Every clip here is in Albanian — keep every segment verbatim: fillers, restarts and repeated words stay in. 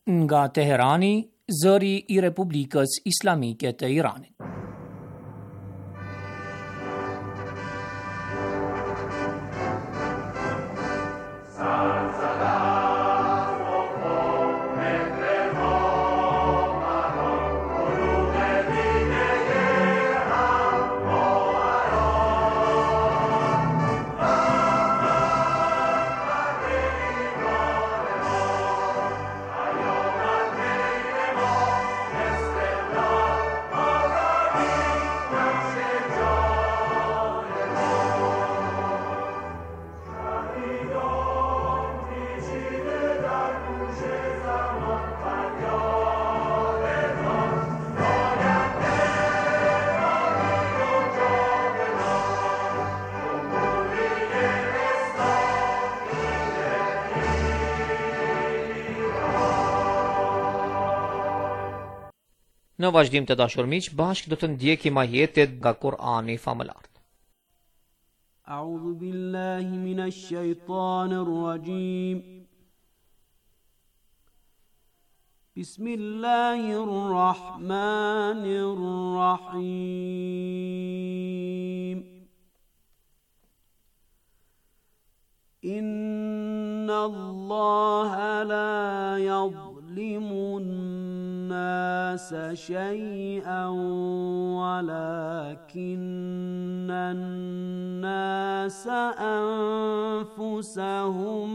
Nga Teherani, zëri I Republikës Islamike të Iranit. Në vazhdim të dashur miq, bashkë do të ndjekim ajetet nga Kur'ani famëlar. A'udhu billahi minash shaitanir rajim. Bismillahir rahmanir rahim. Inna Allaha la yadhlimu الناس شيئا ولكن الناس أنفسهم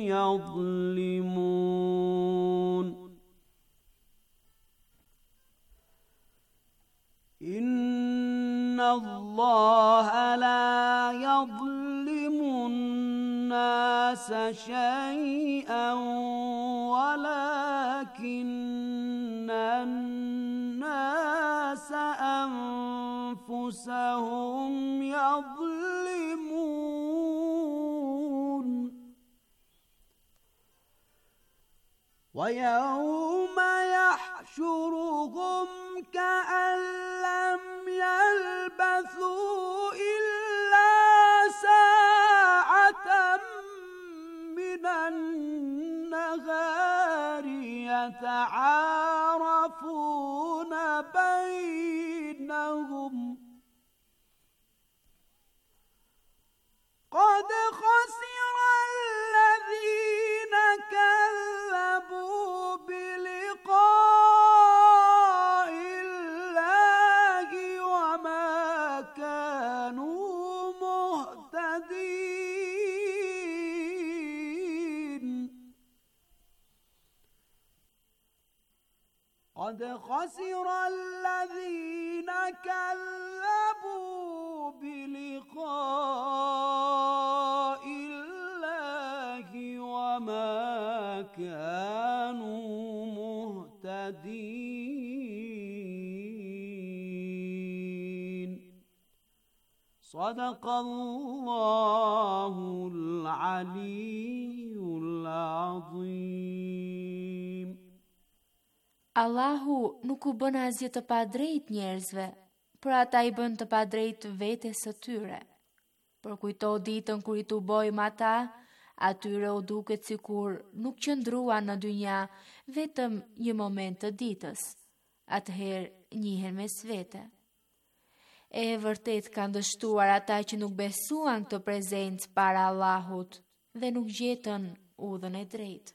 يظلمون إن الله لا يظلم الناس شيئا ولكن الناس أنفسهم يظلمون ويوم يحشرهم كأن لم يلبثوا إلا ساعة من النهار يتعارفون بينهم قد خسر الذين كذبوا بلقاء الله وما كانوا مهتدين قد خسر الذين كذبوا بلقاء الله وما كانوا مهتدين صدق الله العلي العظيم. Allahu nuk u bën asgjë të padrejt njerëzve, por ata I bën të padrejt vetes së tyre. Për kujto ditën kur I tubojmë ata, atyre u duket sikur nuk qëndruan në dynja vetëm një moment të ditës. Atëherë njihen mes vete. E vërtet kanë dështuar ata që nuk besuan këtë prezencë para Allahut dhe nuk gjetën udhën e drejtë.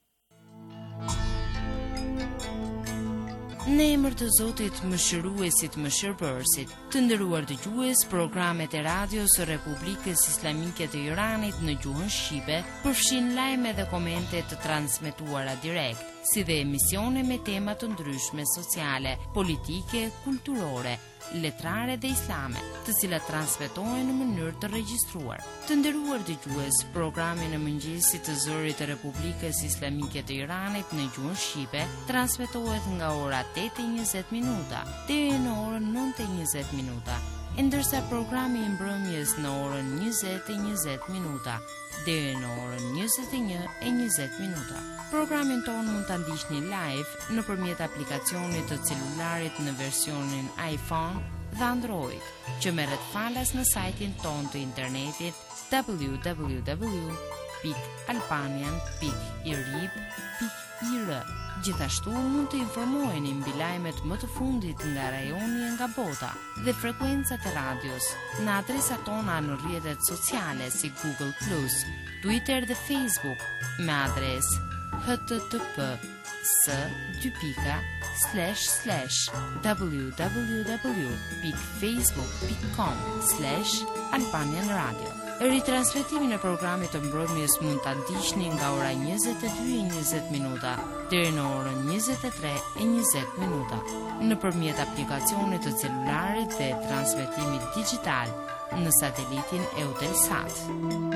Në emër të Zotit Mëshiruesit Mëshirbërësit, të nderuar dëgjues, programet e radios së Republikës Islamike të Iranit në gjuhën shqipe përfshin lajme dhe komente të transmetuara direkt, si dhe emisione me tema të ndryshme sociale, politike, kulturore, letrare dhe islame, të cilat transmetohen në mënyrë të regjistruar. Të nderuar dëgjues, programi në mëngjesit të zërit të Republikës Islamike të Iranit në gjuhën shqipe transmetohet nga ora tetë e njëzet minuta deri në orën nëntë e njëzet minuta, ndërsa programi I mbrëmjes në orën njëzet e njëzet minuta deri në orën njëzet e një e njëzet minuta. Programin tonë mund ta ndiqni live nëpërmjet aplikacionit të celularit në versionin iPhone dhe Android, që merret falas në sajtin tonë të internetit w w w pikë albanian pikë irib pikë I R. Gjithashtu mund të informoheni mbi lajmet më të fundit nga rajoni e nga bota dhe frekuencat e radios në adresat tona në rrjetet sociale si Google Plus, Twitter dhe Facebook me adres h t t p s dy pika slash slash www dot facebook dot com slash Albanian Radio. Ritransmetimin e programit të mbrëmjes mund ta ndiqni nga ora njëzet e dy e njëzet minuta deri në orën njëzet e tre e njëzet minuta nëpërmjet aplikacionit të celularit dhe transmetimit digjital në satelitin Eutelsat.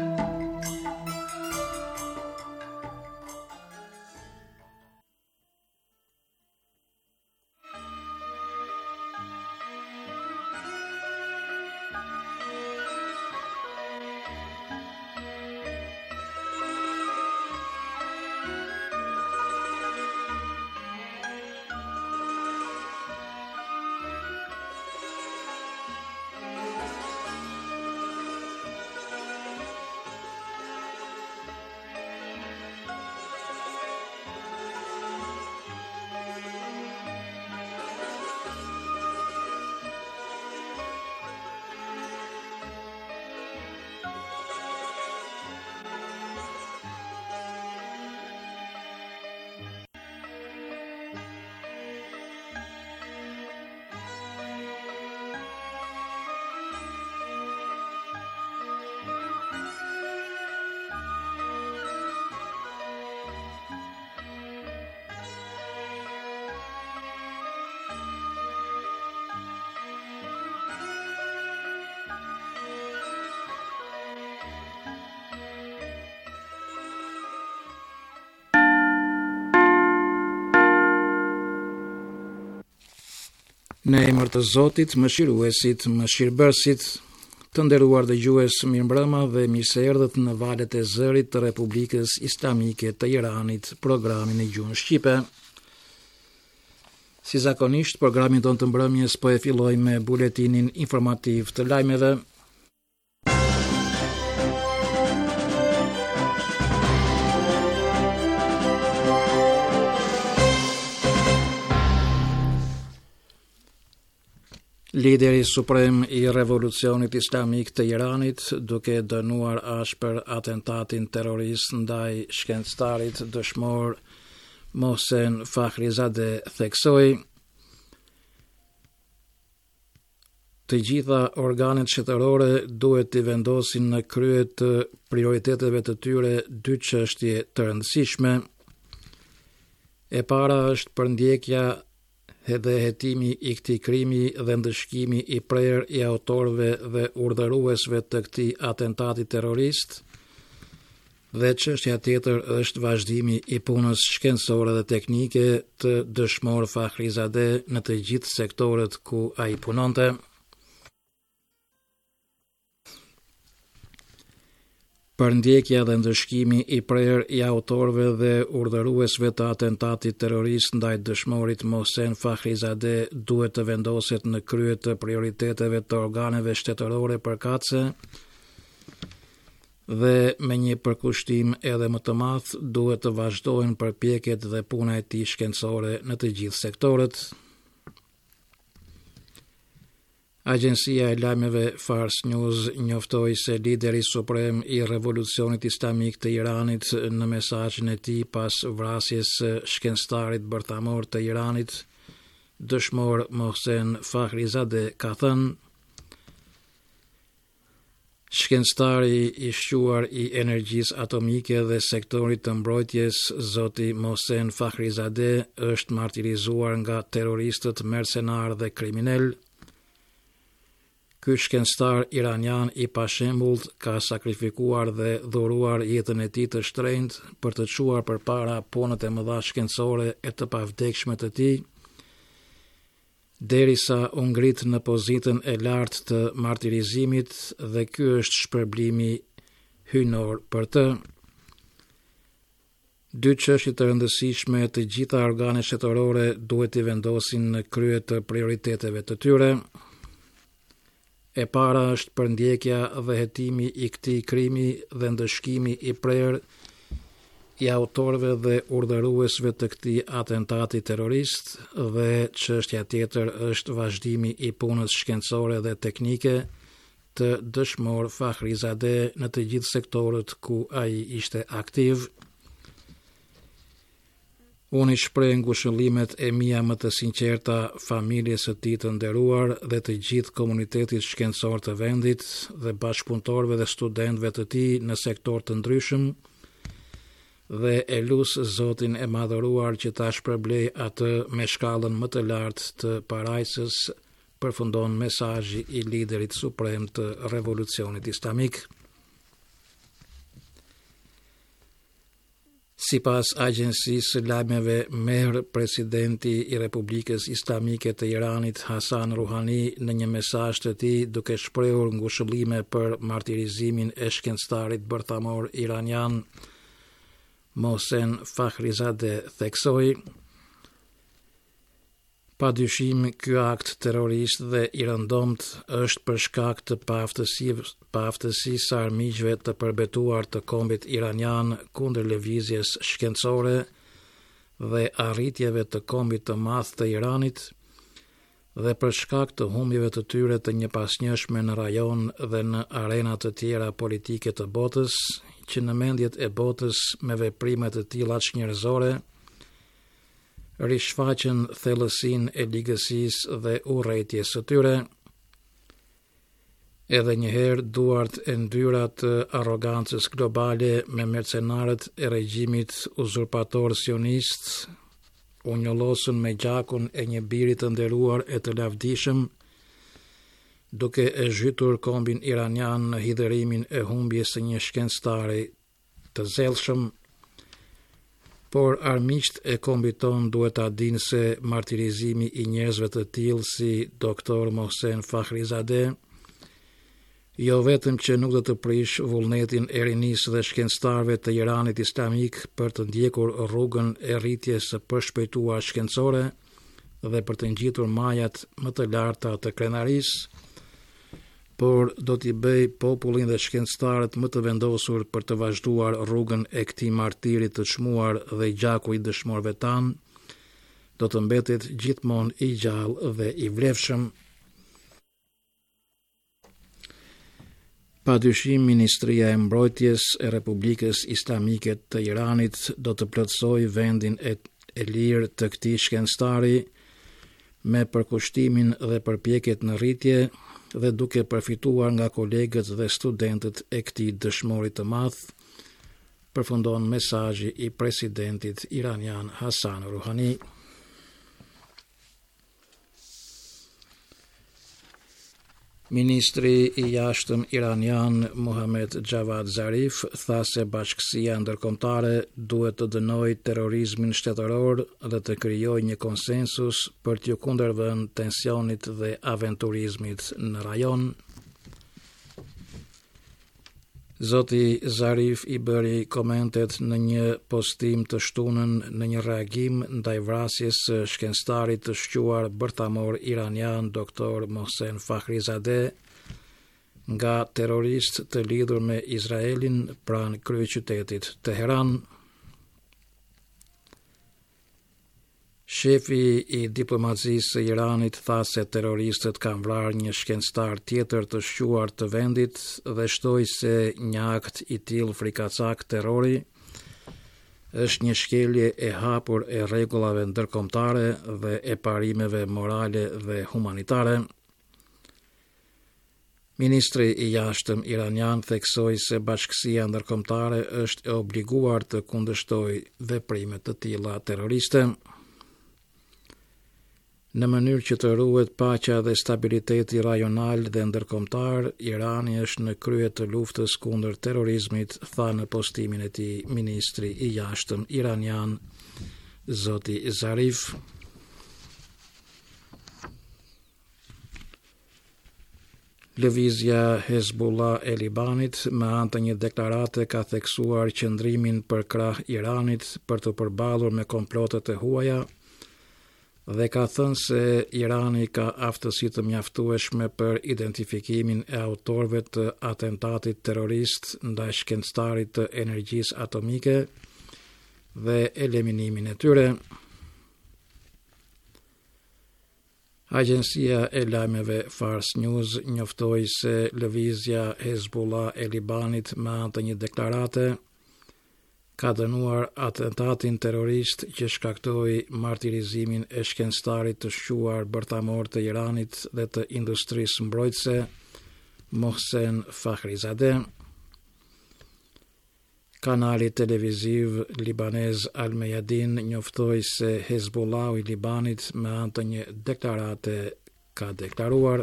Në emër të Zotit, mëshiruesit, mëshirbërësit, të nderuar dëgjues, mirëmbrëma dhe mirë se erdhët në valët e zërit të Republikës Islamike të Iranit, programin e gjuhën shqipe. Si zakonisht, programin tonë të mbrëmjes po e filloj me buletinin informativ të lajmeve. Lideri suprem i revolucionit islamik të Iranit, duke dënuar ashpër atentatin terrorist ndaj shkencëtarit dëshmor Mohsen Fakhrizadeh, theksoi: të gjitha organet shtetërore duhet të vendosin në krye të prioriteteve të tyre dy çështje të rëndësishme. E para është përndjekja edhe hetimi i këtij krimi dhe ndëshkimi i prerë i autorëve dhe urdhëruesve të këtij atentati terrorist, dhe çështja tjetër është vazhdimi i punës shkencore dhe teknike të dëshmor Fakhrizadeh në të gjithë sektorët ku ai punonte. Përndjekja dhe ndëshkimi i prerë i autorëve dhe urdhëruesve të atentatit terrorist ndaj dëshmorit Mohsen Fakhrizadeh duhet të vendoset në krye të prioriteteve të organeve shtetërore përkatëse dhe me një përkushtim edhe më të madh duhet të vazhdojnë përpjekjet dhe puna e tij shkencore në të gjithë sektorët. Agjencia e lajmeve Fars News njoftoi se lideri suprem i revolucionit islamik të Iranit në mesazhin e tij pas vrasjes së shkencëtarit bërthamor të Iranit, dëshmor Mohsen Fakhrizadeh, ka thënë: shkencëtari i shquar i energjisë atomike dhe sektorit të mbrojtjes, zoti Mohsen Fakhrizadeh, është martirizuar nga terroristët mercenar dhe kriminal. Ky shkencëtar iranian i pashembullt ka sakrifikuar dhe dhuruar jetën e tij të shtrenjtë për të çuar përpara punët e mëdha shkencore e të pavdekshme të tij, derisa u ngrit në pozitën e lartë të martirizimit, dhe ky është shpërblimi hyjnor për të. Dy çështje të rëndësishme të gjitha organet shtetërore duhet i vendosin në krye të prioriteteve të tyre. E para është përndjekja dhe hetimi i këtij krimi dhe ndëshkimi i prerë i autorëve dhe urdhëruesve të këtij atentati terrorist dhe çështja tjetër është vazhdimi i punës shkencore dhe teknike të dëshmor Fakhrizadeh në të gjithë sektorët ku ai ishte aktiv. Unë i shpreh ngushëllimet e mia më të sinqerta familjes së tij të nderuar dhe të gjithë komunitetit shkencor të vendit dhe bashkëpunëtorëve dhe studentëve të tij në sektor të ndryshëm, dhe e lusë Zotin e madhëruar që ta shpërblej atë me shkallën më të lartë të parajsës, përfundon mesazhi i liderit suprem të revolucionit islamik. Sipas agjencisë së lajmeve Mehr, presidenti i Republikës Islamike të Iranit Hasan Rouhani në një mesazh të tij duke shprehur ngushëllime për martirizimin e shkencëtarit bërthamor iranian Mohsen Fakhrizadeh theksoi: pa dyshim, ky akt terrorist dhe i rëndomt është për shkak të paaftësisë së armiqve të përbetuar të kombit iranian kundër lëvizjes shkencore dhe arritjeve të kombit të madh të Iranit dhe për shkak të humbjeve të tyre të njëpasnjëshme në rajon dhe në arena të tjera politike të botës, që në mendjet e botës me veprime të tilla çnjerëzore rishfaqen thellësinë e ligësisë dhe urrëties së tyre. Edhe njëherë duart e ndyra të arrogancës globale me mercenarët e regjimit uzurpator sionist u njollosën me gjakun e një biri të nderuar e të lavdishëm, duke e zhytur kombin iranian në hidhërimin e humbjes së një shkencëtari të zellshëm. Por armiqt e kombit ton duhet ta dinë se martirizimi i njerëzve të tillë si doktor Mohsen Fakhrizadeh jo vetëm që nuk do të prish vullnetin e rinisë dhe shkencëtarëve të Iranit islamik për të ndjekur rrugën e rritjes së përshpejtuar shkencore dhe për të ngjitur majat më të larta të krenarisë, por do t'i bëj popullin dhe shkencëtarët më të vendosur për të vazhduar rrugën e këtij martiri të çmuar dhe gjaku i dëshmorëve tanë do të mbetet gjithmonë i gjallë dhe i vlefshëm. Padyshim, Ministria e Mbrojtjes e Republikës Islamike të Iranit do të plotësojë vendin e, e lirë të këtij shkencëtari me përkushtimin dhe përpjekjet në rritje dhe duke përfituar nga kolegët dhe studentët e këtij dëshmori të madh, përfundon mesazhi i presidentit iranian Hasan Rouhani. Ministri i jashtëm iranian Mohammad Javad Zarif tha se bashkësia ndërkombëtare duhet të dënojë terrorizmin shtetëror dhe të krijojë një konsensus për t'ju kundërvënë tensionit dhe aventurizmit në rajon. Zoti Zarif i bëri komentet në një postim të shtunën në një reagim ndaj vrasjes së shkencëtarit të shquar bërthamor iranian doktor Mohsen Fakhrizadeh nga terrorist të lidhur me Izraelin pranë kryeqytetit Teheran. Shefi i diplomacisë së Iranit tha se terroristët kanë vrarë një shkencëtar tjetër të shquar të vendit dhe shtoi se një akt i tillë frikacak terrori është një shkelje e hapur e rregullave ndërkombëtare dhe e parimeve morale dhe humanitare. Ministri i jashtëm iranian theksoi se bashkësia ndërkombëtare është e obliguar të kundërshtojë veprime të tilla terroriste. Në mënyrë që të ruhet paqja dhe stabiliteti rajonal dhe ndërkombëtar, Irani është në krye të luftës kundër terrorizmit, tha në postimin e tij ministri i jashtëm iranian, zoti Zarif. Lëvizja Hezbollah e Libanit me anë të një deklarate ka theksuar qëndrimin për krah Iranit për të përballur me komplotet e huaja dhe ka thënë se Irani ka aftësi të mjaftueshme për identifikimin e autorëve të atentatit terrorist ndaj shkencëtarit të energjisë atomike dhe eliminimin e tyre. Agjencia e lajmeve Fars News njoftoi se lëvizja Hezbollah e Libanit me anë të një deklarate ka dënuar atentatin terrorist që shkaktoi martirizimin e shkencëtarit të shquar bërtamor të Iranit dhe të industrisë mbrojtëse Mohsen Fakhrizadeh. Kanali televiziv libanez Al Mayadin njoftoi se Hezbollahu i Libanit me anë të një deklarate ka deklaruar: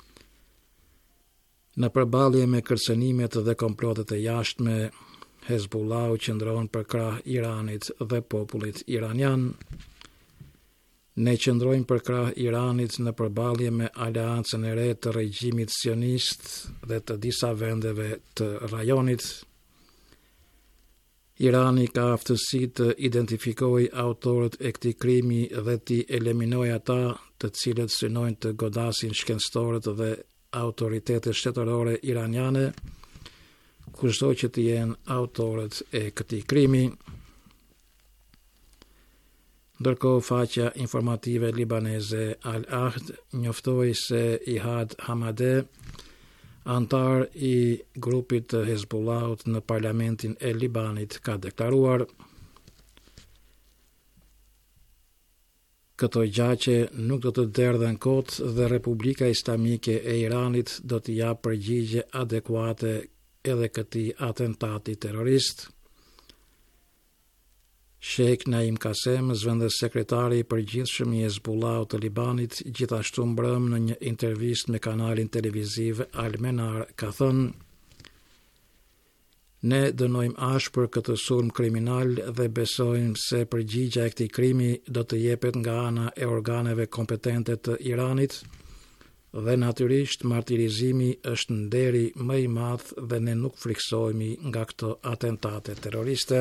në përballje me kërcënimet dhe komplotet e jashtme, Hezbollahu qëndron për krah Iranit dhe popullit iranian. Ne qëndrojmë për krah Iranit në përballje me aleancën e re të regjimit sionist dhe të disa vendeve të rajonit. Irani ka aftësi të identifikojë autorët e këtij krimi dhe t'i eliminojë ata të cilët synojnë të godasin shkencëtorët dhe autoritetet shtetërore iraniane, kushdo që të jenë autorët e këtij krimi. Ndërkohë, faqja informative libaneze Al Ahd njoftoi se Ihad Hamadeh, antar i grupit të Hezbollahut në parlamentin e Libanit, ka deklaruar: këto gjaqe nuk do të derdhen kot dhe Republika Islamike e Iranit do t'i japë përgjigje adekuate edhe këtij atentati terrorist. Sheikh Naim Kasem, zëvendës sekretari i përgjithshëm i Hezbollahut të Libanit, gjithashtu mbrëm në një intervistë me kanalin televiziv Al Menar, ka thënë: ne dënojmë ashpër këtë sulm kriminal dhe besojmë se përgjigja e këtij krimi do të jepet nga ana e organeve kompetente të Iranit dhe natyrisht martirizimi është nderi më i madh dhe ne nuk friksohemi nga këto atentate terroriste.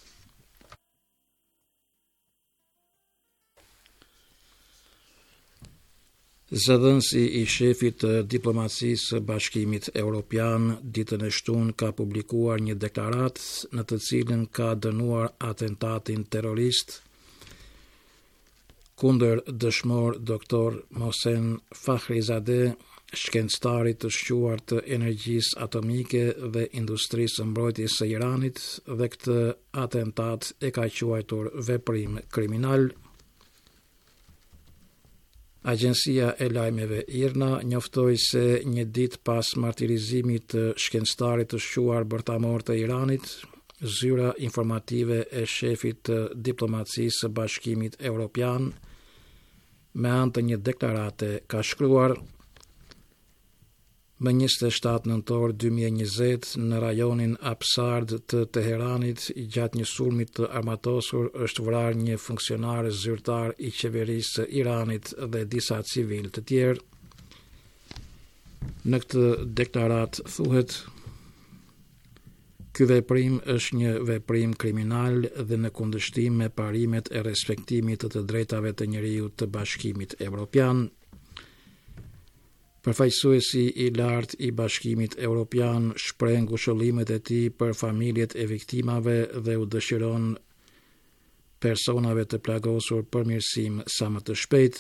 Zëdhënësi i shefit të diplomacisë së Bashkimit Evropian ditën e shtunë ka publikuar një deklaratë në të cilën ka dënuar atentatin terrorist kundër dëshmor doktor Mohsen Fakhrizadeh, shkencëtarit të shquar të energjisë atomike dhe industrisë së mbrojtjes së Iranit, dhe këtë atentat e ka quajtur veprim kriminal. Agjencia e lajmeve IRNA njoftoi se një ditë pas martirizimit të shkencëtarit të shquar bërtamor të Iranit, zyra informative e shefit të diplomacisë së Bashkimit Evropian me anë të një deklarate ka shkruar: më njëzet e shtatë nëntor dy mijë e njëzet në rajonin Absard të Teheranit, gjatë një sulmit të armatosur, është vrarë një funksionar zyrtar i qeverisë së Iranit dhe disa civil të tjerë. Në këtë deklarat thuhet: ky veprim është një veprim kriminal dhe në kundërshtim me parimet e respektimit të të drejtave të njeriut të Bashkimit Evropian. Përfaqësuesi i lartë i Bashkimit Evropian shpreh ngushëllimet e tij për familjet e viktimave dhe u dëshiron personave të plagosur përmirësim sa më të shpejt.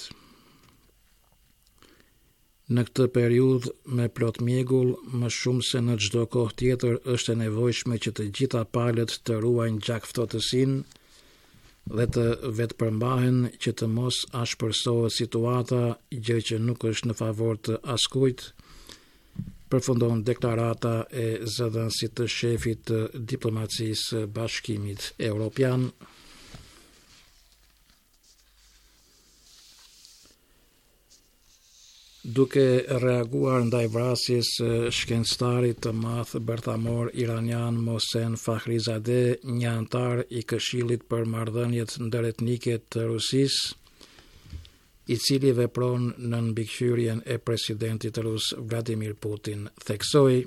Në këtë periudhë me plot mjegull, më shumë se në çdo kohë tjetër, është e nevojshme që të gjitha palët të ruajnë gjakftotësinë dhe të vetë përmbahen që të mos ashpërsohet situata, gjë që nuk është në favor të askujt, përfundon deklarata e zëdhënësit të shefit të diplomacisë Bashkimit Evropian. Duke reaguar ndaj vrasjes së shkencëtarit të madh bërthamor iranian Mohsen Fakhrizadeh, një antar i Këshillit për marrëdhëniet ndëretnike të Rusisë, i cili vepron në mbikëqyrjen e presidentit rus Vladimir Putin, theksoi: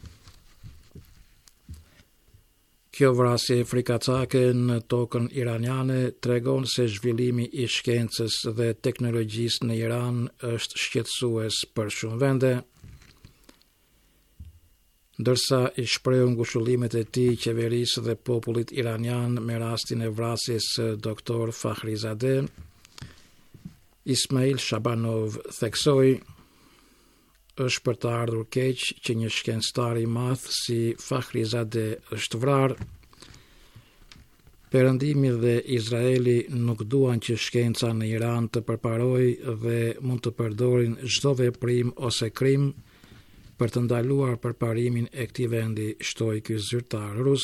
kjo vrasje frikacake në tokën iraniane tregon se zhvillimi i shkencës dhe teknologjisë në Iran është shqetësues për shumë vende. ndërsa i shprehu ngushëllimet e tij qeverisë dhe popullit iranian me rastin e vrasjes së doktor Fakhrizadeh, Ismail Shabanov theksoi: është për të ardhur keq që një shkencëtar i madh si Fakhrizadeh është vrarë. Perëndimi dhe Izraeli nuk duan që shkenca në Iran të përparojë dhe mund të përdorin çdo veprim ose krim për të ndaluar përparimin e këtij vendi, shtoi ky zyrtar rus.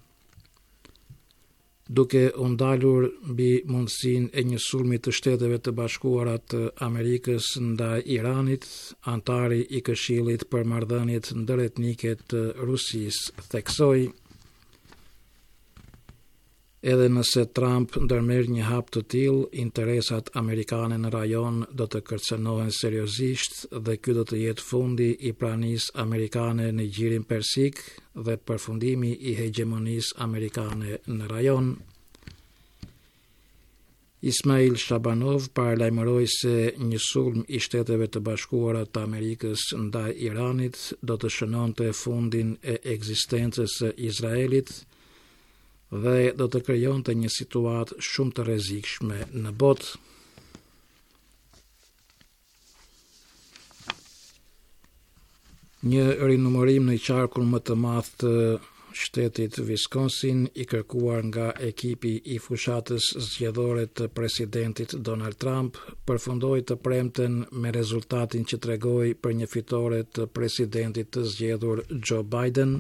Duke u ndalur mbi mundësinë e një sulmi të Shteteve të Bashkuara të Amerikës ndaj Iranit, antari i Këshillit për Marrëdhëniet Ndëretnike të Rusisë theksoi: edhe nëse Trump ndërmerr një hap të tillë, interesat amerikane në rajon do të kërcënohen seriozisht dhe ky do të jetë fundi i pranisë amerikane në Gjirin Persik dhe përfundimi i hegemonisë amerikane në rajon. Ismail Shabanov paralajmëroi se një sulm i Shteteve të Bashkuara të Amerikës ndaj Iranit do të shënonte fundin e ekzistencës së Izraelit dhe do të krijonte një situatë shumë të rrezikshme në botë. Një rinumërim në qarkun më të madh të shtetit Wisconsin i kërkuar nga ekipi i fushatës zgjedhore të presidentit Donald Trump përfundoi të premten me rezultatin që tregoi për një fitore të presidentit të zgjedhur Joe Biden,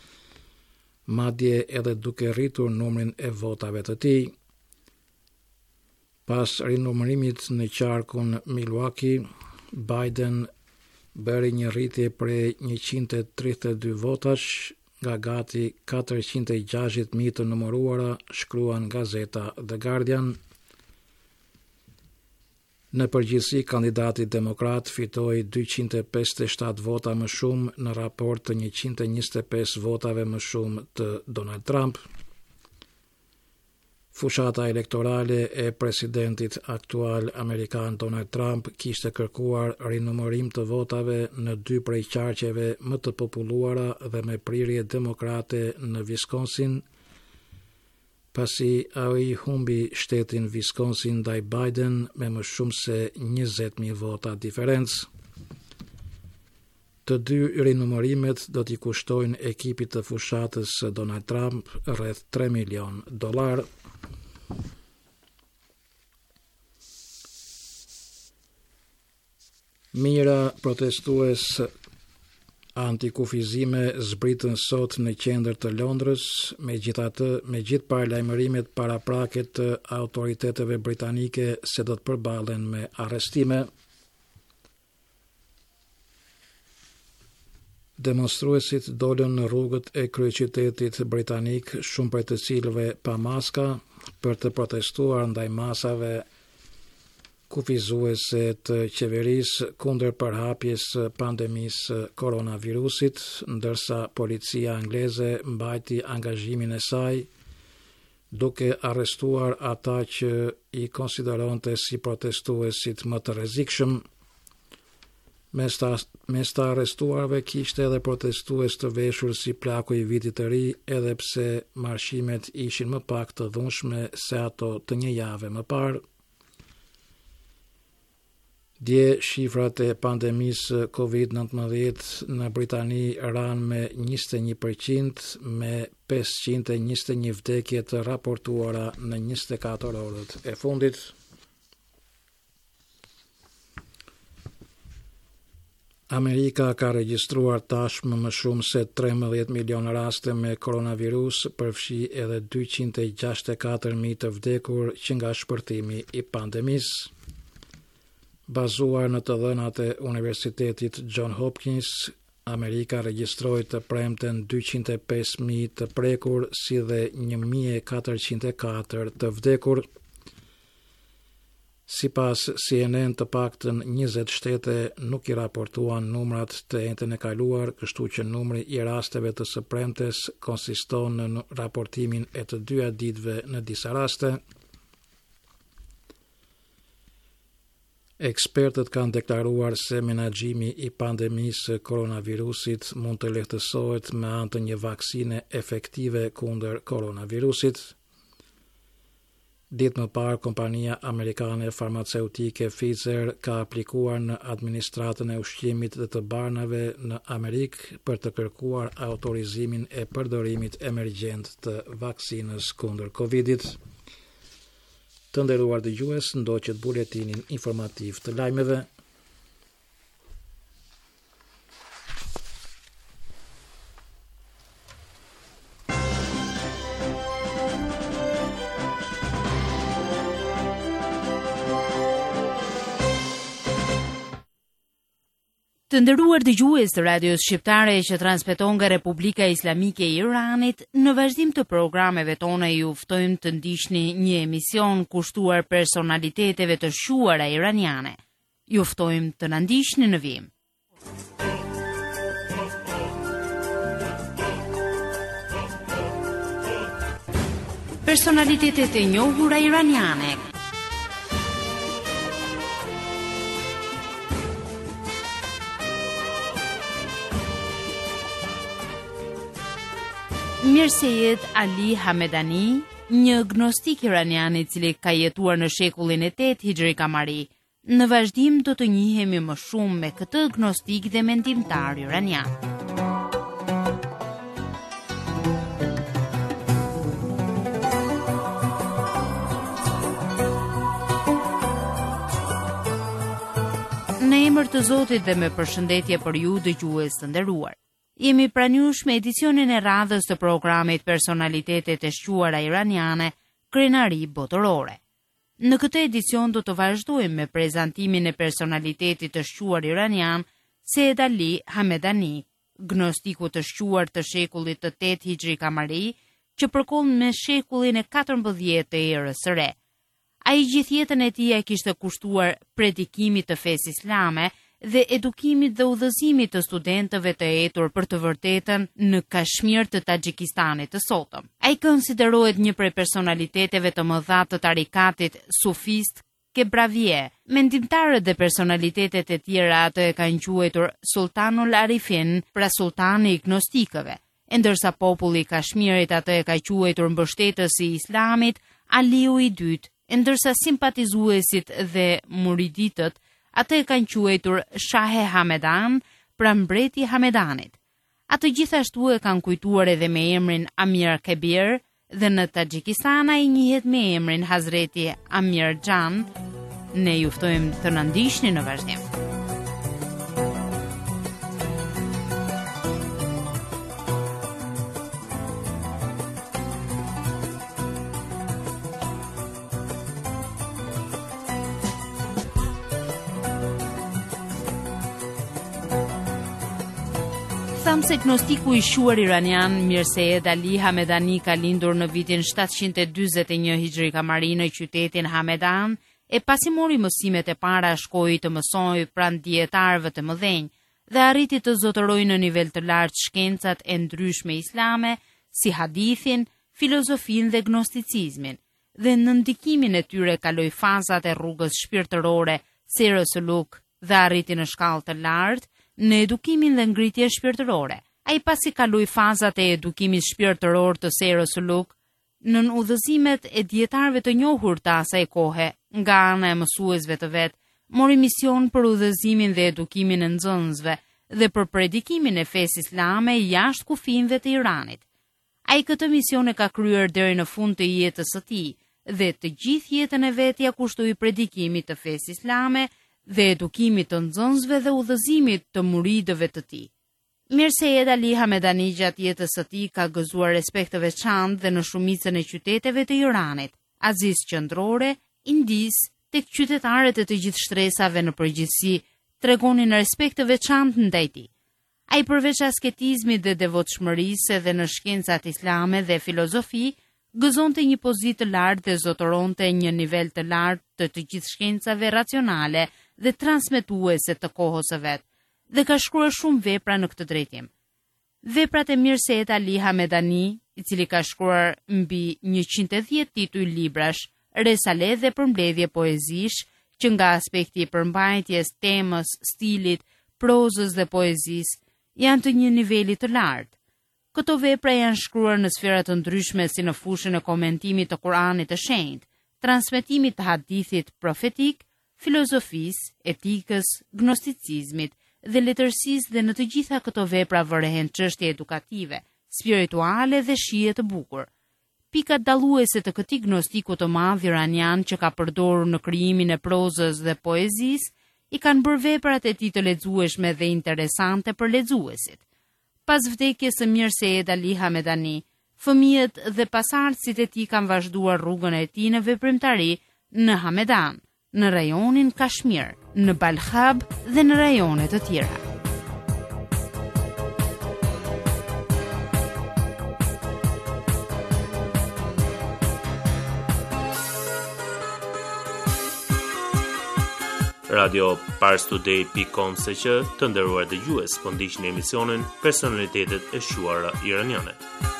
madje edhe duke rritur numrin e votave të tij. Pas rinumërimit në qarkun Milwaukee, Biden bëri një rritje prej njëqind e tridhjetë e dy votash nga gati katërqind e gjashtëdhjetë mijë të numëruara, shkruan gazeta The Guardian. Në përgjithësi, kandidati demokrat fitoi dyqind e pesëdhjetë e shtatë vota më shumë në raport të njëqind e njëzet e pesë votave më shumë të Donald Trump. Fushata elektorale e presidentit aktual amerikan Donald Trump kishte kërkuar rinumërim të votave në dy prej qarqeve më të populluara dhe me prirje demokrate në Wisconsin, pasi ai humbi shtetin Wisconsin ndaj Biden me më shumë se njëzet mijë vota diferencë. Të dy rinumërimet do t'i kushtojnë ekipit të fushatës së Donald Trump rreth tre milion dollar. Mira protestues antikufizime zbritën sot në qendër të Londrës, megjithatë, me gjithë paralajmërimet paraprake të autoriteteve britanike se do të përballen me arrestime. Demonstruesit dolën në rrugët e kryeqytetit britanik, shumë prej të cilëve pa maska, për të protestuar ndaj masave kufizuese të qeverisë kundër përhapjes së pandemisë koronavirusit, ndërsa policia angleze mbajti angazhimin e saj, duke arrestuar ata që i konsideronte si protestuesit më të rrezikshëm. Mes të, mes të arrestuarve kishte edhe protestues të veshur si plaku i vitit të ri, edhe pse marshimet ishin më pak të dhunshme se ato të një jave më parë. Dje shifrat e pandemisë covid nëntëmbëdhjetë në Britani ran me njëzet e një përqind, me pesëqind e njëzet e një vdekje të raportuara në njëzet e katër orët e fundit. Amerika ka regjistruar tashmë më shumë se trembëdhjetë milion raste me koronavirus, përfshi edhe dyqind e gjashtëdhjetë e katër mijë të vdekur që nga shpërtimi i pandemisë. Bazuar në të dhënat e Universitetit John Hopkins, Amerika regjistroi të premten dyqind e pesë mijë të prekur si dhe një mijë e katërqind e katër të vdekur. Sipas C N N, të paktën njëzet shtete nuk i raportuan numrat të entën e kaluar, kështu që numri i rasteve të së premtes konsiston në raportimin e të dyja ditëve në disa raste. Ekspertët kanë deklaruar se menaxhimi i pandemisë së koronavirusit mund të lehtësohet me anë të një vaksine efektive kundër koronavirusit. Ditë më parë, kompania amerikane farmaceutike Pfizer ka aplikuar në administratën e ushqimit dhe të barnave në Amerikë për të kërkuar autorizimin e përdorimit emergjent të vaksinës kundër Covidit. Të nderuar dëgjues, ndoqët buletinin informativ të lajmeve. Të nderuar dëgjues të radios shqiptare që transmeton nga Republika Islamike e Iranit, në vazhdim të programeve tona ju ftojmë të ndiqni një emision kushtuar personaliteteve të shquara iraniane. Ju ftojmë të na ndiqni në vim. Personalitetet e njohura iraniane. Mirsejet Ali Hamedani, një gnostik iranian i cili ka jetuar në shekullin e tetë Hijri Kamari. Në vazhdim do të njihemi më shumë me këtë gnostik dhe mendimtar iranian. Në emër të Zotit dhe me përshëndetje për ju dëgjues të nderuar. Jemi pranuar me edicionin e radhës të programit Personalitetet e shquara iraniane, krenari botërore. Në këtë edicion do të vazhdojmë me prezantimin e personalitetit të shquar iranian Said Ali Hamedani, gnostiku të shquar të shekullit të tetë Hijri Kamari, që përkoll me shekullin e katërmbëdhjetë të erës së re. Ai gjithë jetën e tij e kishte kushtuar predikimit të fesë islame dhe edukimit dhe udhëzimit të studentëve të etur për të vërtetën në Kashmir të Tajikistanit të sotëm. Ai konsiderohet një prej personaliteteve të mëdha të tarikatit sufist Kebravie. Mendimtarët dhe personalitetet e tjera atë e kanë quajtur Sultanul Arifin, pra sultani i gnostikëve, ndërsa populli i Kashmirit atë e ka quajtur mbështetësi i Islamit Aliu i dytë, ndërsa simpatizuesit dhe muriditët atë e kanë quajtur Shahe Hamedan, pra mbreti Hamedanit. Atë gjithashtu e kanë kujtuar edhe me emrin Amir Kebir dhe në Tajikistan ai njihet me emrin Hazreti Amir Jan. Ne ju ftojmë të na ndiqni në vazhdim. Thamë se gnostiku i shquar iranian Mirsejet Ali Hamedani ka lindur në vitin shtatëqind e dyzet e një Hijri Kamari në qytetin Hamedan, e pasi mori mësimet e para shkoi të mësoj pranë dietarëve të mëdhenj dhe arriti të zotërojë në nivel të lartë shkencat e ndryshme islame, si hadithin, filozofinë dhe gnosticizmin, dhe në ndikimin e tyre kaloi fazat e rrugës shpirtërore Serës Suluk dhe arriti në shkallë të lartë në edukimin dhe ngritje shpirtërore. Ai pasi kaloi fazat e edukimit shpirtëror të Serës Suluk, nën udhëzimet e dietarëve të njohur të asaj kohe, nga ana e mësuesve të vet, mori mision për udhëzimin dhe edukimin e nxënësve dhe për predikimin e fesë islame jashtë kufinëve të Iranit. Ai këtë mision e ka kryer deri në fund të jetës së tij dhe të gjithë jetën e vet ia kushtoi predikimit të fesë islame dhe edukimit të nxënësve dhe udhëzimit të muridëve të tij. Mirsejet Ali Hamedani gjatë jetës së tij ka gëzuar respekt të veçantë dhe në shumicën e qyteteve të Iranit, azis qendrore, indis, tek qytetarët e të gjithë shtresave në përgjithësi tregonin respekt të veçantë ndaj tij. Ai përveç asketizmit dhe devotshmërisë dhe në shkencat islame dhe filozofi, gëzonte një pozitë të lartë dhe zotëronte një nivel të lartë të të gjithë shkencave racionale dhe transmetuese të kohës së vet, dhe ka shkruar shumë vepra në këtë drejtim. Veprat e Mirsejet Ali Hamedani, i cili ka shkruar mbi njëqind e dhjetë tituj librash, resale dhe përmbledhje poezish, që nga aspekti i përmbajtjes, temës, stilit, prozës dhe poezisë janë të një niveli të lartë. Këto vepra janë shkruar në sfera të ndryshme si në fushën e komentimit të Kuranit të shenjtë, transmetimit të hadithit profetik, filozofisë, etikës, gnosticizmit dhe letërsisë, dhe në të gjitha këto vepra vërehen çështje edukative, spirituale dhe shije të bukur. Pikat dalluese të këtij gnostiku të madh iranian që ka përdorur në krijimin e prozës dhe poezisë i kanë bërë veprat e tij të lexueshme dhe interesante për lexuesit. Pas vdekjes së Mirseed Ali Hamedani, fëmijët dhe pasardhësit e tij kanë vazhduar rrugën e tij në veprimtari në Hamedan, në rajonin Kashmir, në Balkhab dhe në rajone të tjera. Radio parstoday dot com se që të nderuar dëgjues, po ndiqni emisionin Personalitetet e Shuara Iraniane.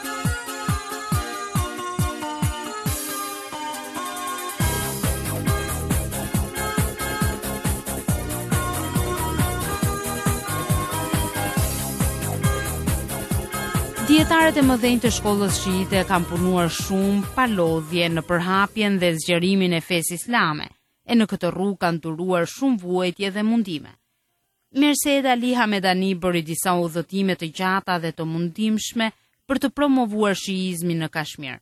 Dietarët e mëdhenj të shkollës shiite kanë punuar shumë pa lodhje në përhapjen dhe zgjerimin e fesë islame, e në këtë rrugë kanë duruar shumë vuajtje dhe mundime. Mirseed Ali Hamedani bëri disa udhëtime të gjata dhe të mundimshme për të promovuar shiizmin në Kashmir.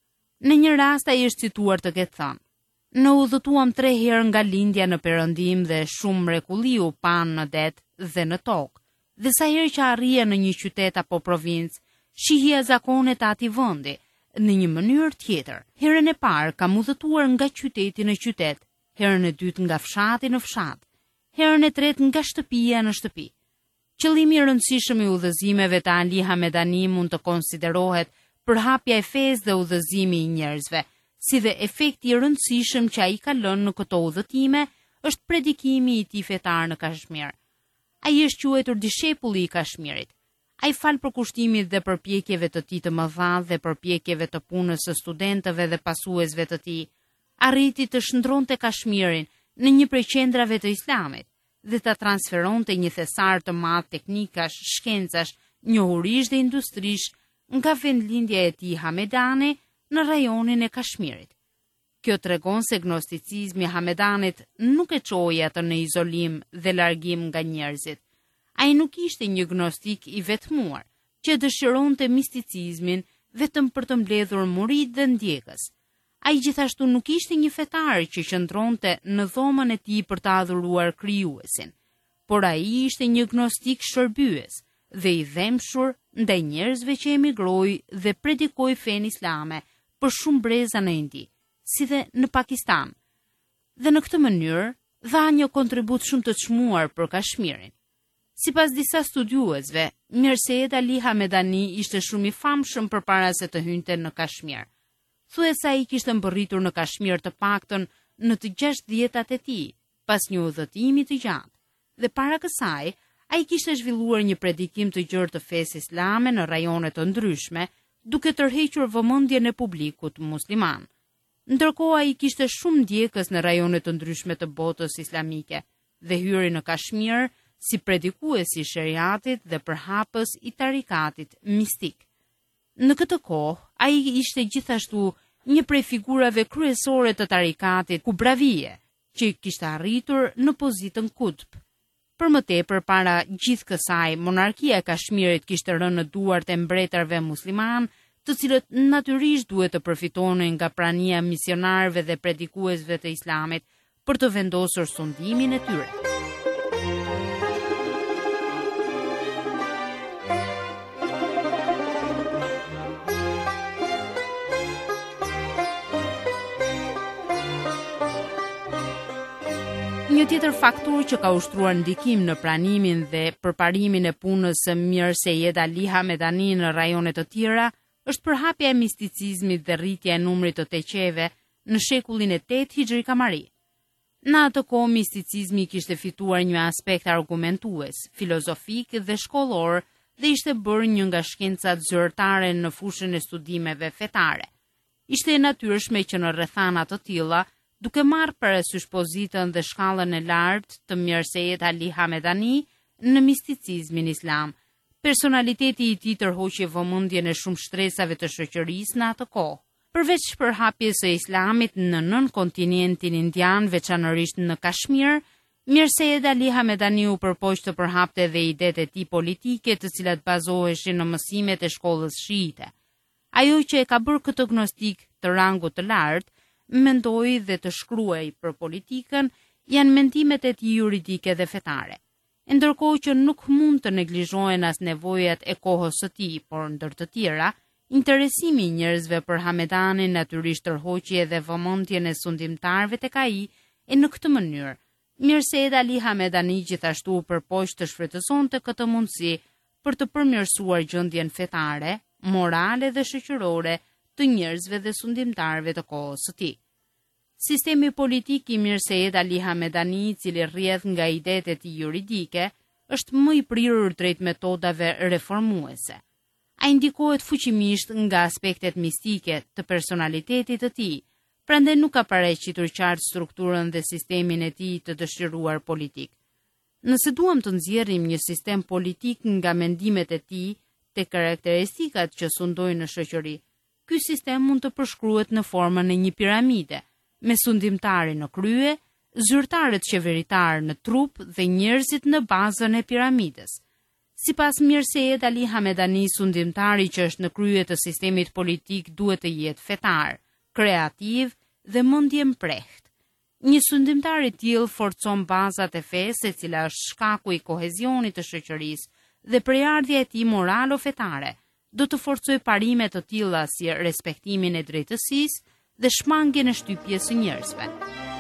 Në një rast ai është cituar të ketë thënë: "Në udhëtuam tre herë nga lindja në Perëndim dhe shumë mrekulli u pan në det dhe në tokë, dhe sa herë që arrija në një qytet apo provincë, shihja zakonet e atij vendi në një mënyrë tjetër. Herën e parë kam udhëtuar nga qyteti në qytet, herën e dytë nga fshati në fshat, herën e tretë nga shtëpia në shtëpi." Qëllimi i rëndësishëm i udhëzimeve të Ali Hamedani mund të konsiderohet përhapja e fesë dhe udhëzimi i njerëzve, si dhe efekti i rëndësishëm që ai ka lënë në këto udhëtime është predikimi i tij fetar në Kashmir. Ai është quajtur dishepulli i Kashmirit. Ai fal përkushtimit dhe përpjekjeve të tij të mëdha dhe përpjekjeve të punës së studentëve dhe pasuesve të tij, arriti të shndronte Kashmirin në një prej qendrave të Islamit dhe ta transferonte një thesar të madh teknikash, shkencash, njohurish dhe industrish nga vendlindja e tij Hamedane në rajonin e Kashmirit. Kjo tregon se gnosticizmi i Hamedanit nuk e çoi atë në izolim dhe largim nga njerëzit. Ai nuk ishte një gnostik i vetmuar, që dëshironte misticizmin vetëm për të mbledhur murid dhe ndjekës. Ai gjithashtu nuk ishte një fetar që qëndronte në dhomën e tij për të adhuruar krijuesin, por ai ishte një gnostik shërbyes dhe i dhemshur ndaj njerëzve që emigroi dhe predikoi fenë islame për shumë breza në Indi, si dhe në Pakistan. Dhe në këtë mënyrë dha një kontribut shumë të çmuar për Kashmirin. Sipas disa studiuesve, Mirseed Ali Hamedani ishte shumë i famshëm përpara se të hynte në Kashmir. Thuhet se ai kishte mbërritur në Kashmir të paktën në të gjashtëdhjetat e tij, pas një udhëtimi të gjatë. Dhe para kësaj, ai kishte zhvilluar një predikim të gjerë të fesë islame në rajone të ndryshme, duke tërhequr vëmendjen e publikut musliman. Ndërkohë ai kishte shumë ndjekës në rajone të ndryshme të botës islamike dhe hyri në Kashmir si predikuesi i sheriatit dhe përhapës i tarikatit mistik. Në këtë kohë, ai ishte gjithashtu një prej figurave kryesore të tarikatit Kubravije, që kishte arritur në pozitën kutb. Për më tepër, para gjithë kësaj, monarkia e Kashmirit kishte rënë në duart e mbretërve musliman, të cilët natyrisht duhet të përfitonin nga prania misionarëve dhe predikuesve të Islamit për të vendosur sundimin e tyre. Një tjetër faktor që ka ushtruar ndikim në pranimin dhe përparimin e punës së Mirseed Ali Hamedani në rajone të tjera është përhapja e misticizmit dhe rritja e numrit të teqeve në shekullin e tetë Hijri Kamari. Në atë kohë misticizmi kishte fituar një aspekt argumentues, filozofik dhe shkollor dhe ishte bërë një nga shkencat zyrtare në fushën e studimeve fetare. Ishte e natyrshme që në rrethana të tilla duke marrë parasysh pozitën dhe shkallën e lartë të Mirsejet Ali Hamedani në misticizmin islam. Personaliteti i tij tërhoqi vëmendjen e shumë shtresave të shoqërisë në atë kohë. Përveç përhapjes së islamit në nën kontinentin indian, veçanërisht në Kashmir, Mirsejed Ali Hamedani u përpoq të përhapte edhe idetë e tij politike, të cilat bazoheshin në mësimet e shkollës shiite. Ajo që e ka bërë këtë gnostik të rangut të lartë, mendoi dhe të shkruaj për politikën, janë mendimet e tij juridike dhe fetare. Ndërkohë që nuk mund të neglizhohen as nevojat e kohës së tij, por ndër të tjera, interesimi i njerëzve për Hamedanin natyrisht tërhoqi edhe vëmendjen e sundimtarëve tek ai, e në këtë mënyrë Mirsejed Ali Hamedani gjithashtu u përpoq të shfrytëzonte këtë mundësi për të përmirësuar gjendjen fetare, morale dhe shoqërore të njerëzve dhe sundimtarëve të kohës së tij. Sistemi politik i Mirsejed Ali Hamedani, i cili rrjedh nga idetë e tij juridike, është më i prirur drejt metodave reformuese. Ai ndikohet fuqimisht nga aspektet mistike të personalitetit të tij, prandaj nuk ka paraqitur qartë strukturën dhe sistemin e tij të dëshiruar politik. Nëse duam të nxjerrim një sistem politik nga mendimet e tij te karakteristikat që sundojnë në shoqëri, ky sistem mund të përshkruhet në formën e një piramide, me sundimtarin në krye, zyrtarët qeveritar në trup dhe njerëzit në bazën e piramidës. Sipas Mirsejed Ali Hamedani, sundimtari që është në krye të sistemit politik duhet të jetë fetar, kreativ dhe mendje mprehtë. Një sundimtar i tillë forcon bazat e fesë, e cila është shkaku i kohezionit të shoqërisë, dhe përjardhja e tij moralo-fetare do të forcojë parime të tilla si respektimin e drejtësisë dhe shmangjen e shtypjes së njerëzve.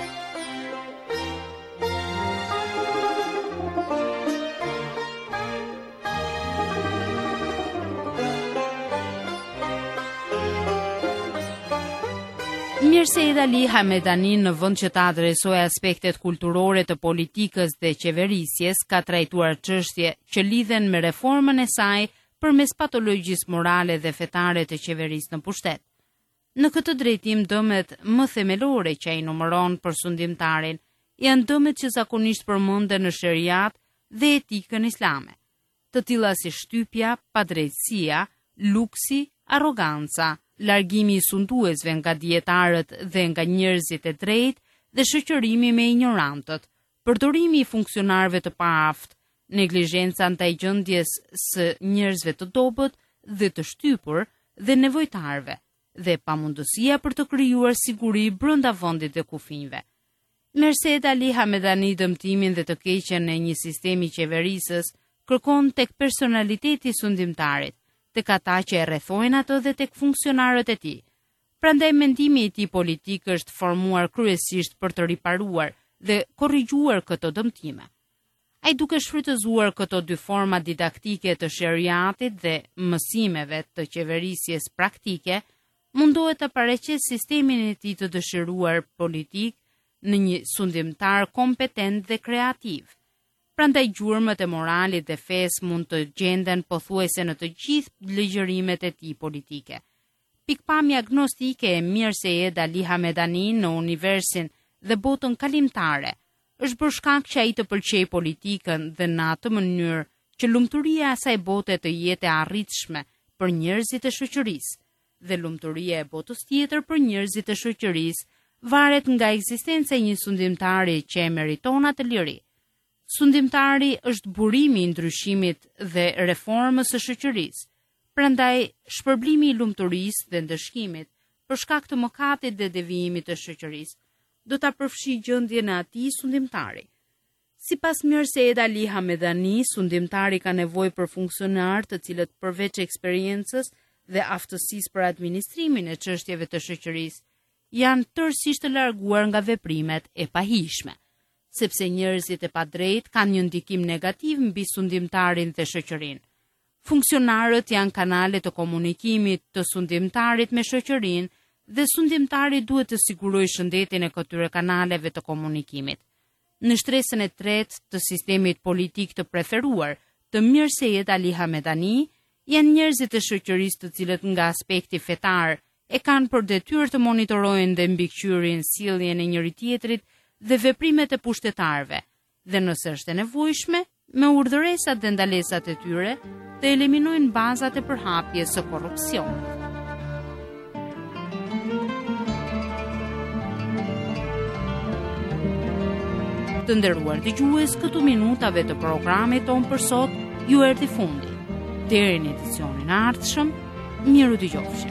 Mirsejed Ali Hamedani, në vend që ta adresojë aspektet kulturore të politikës dhe qeverisjes, ka trajtuar çështje që lidhen me reformën e saj përmes patologjisë morale dhe fetare të qeverisë në pushtet. Në këtë drejtim, dëmet më themelore që ai numëron për sundimtarin janë dëmet që zakonisht përmenden në sheriat dhe etikën islame, të tilla si shtypja, padrejtësia, luksi, arroganca, largimi i sunduesve nga dietarët dhe nga njerëzit e drejtë dhe shoqërimi me ignorantët, përdorimi i funksionarëve të paaftë, neglizhenca ndaj gjendjes së njerëzve të dobët dhe të shtypur dhe nevojtarëve, dhe pamundësia për të krijuar siguri brenda vendit dhe kufinjve. Mirsejed Ali Hamedani dëmtimin dhe të keqen në një sistemi qeverisës kërkon tek personaliteti i sundimtarit, tek ata që e rrethojnë atë dhe tek funksionarët e tij. Prandaj mendimi i tij politik është formuar kryesisht për të riparuar dhe korrigjuar këto dëmtime. Ai duke shfrytëzuar këto dy forma didaktike të sheriatit dhe mësimeve të qeverisjes praktike, mundohet të paraqes sistemin e tij të dëshiruar politik në një sundimtar kompetent dhe kreativ. Prandaj gjurmët e moralit dhe fesë mund të gjenden pothuajse në të gjithë ligjërimet e tij politike. Pikpamja agnostike e Mirsejed Ali Hamedani në universin dhe botën kalimtare është bërë shkak që ai të pëlqej politikën dhe në atë mënyrë që lumturia e asaj bote të jetë e arritshme për njerëzit e shoqërisë dhe lumturia e botës tjetër për njerëzit e shoqërisë varet nga ekzistenca e një sundimtari që e meriton atë liri. Sundimtari është burimi i ndryshimit dhe reformës së shoqërisë. Prandaj shpërblimi i lumturisë dhe ndëshkimit për shkak të mëkatit dhe devijimit të shoqërisë do ta përfshijë gjendjen e atij sundimtari. Sipas Mirsejed Ali Hamedani, sundimtari ka nevojë për funksionar të cilët përveç eksperiencës dhe aftësisë për administrimin e çështjeve të shoqërisë, janë tërësisht të larguar nga veprimet e pahishme, sepse njerëzit e padrejtë kanë një ndikim negativ mbi sundimtarin dhe shoqërinë. Funksionarët janë kanale të komunikimit të sundimtarit me shoqërinë dhe sundimtari duhet të sigurojë shëndetin e këtyre kanaleve të komunikimit. Në shtresën e tretë të sistemit politik të preferuar të Mirsejed Ali Hamedani janë njerëzit e shoqërisë të cilët nga aspekti fetar e kanë për detyrë të monitorojnë dhe mbikëqyrjen sjelljen e njëri tjetrit dhe veprimet e pushtetarëve, dhe nëse është e nevojshme, me urdhëresat dhe ndalesat e tyre, të eliminojnë bazat e përhapjes së korrupsionit. Të nderuar dëgjues, këtu minutave të programit ton për sot ju erdhi fundi. Deri në edicionin e ardhshëm, miru dëgjofshim.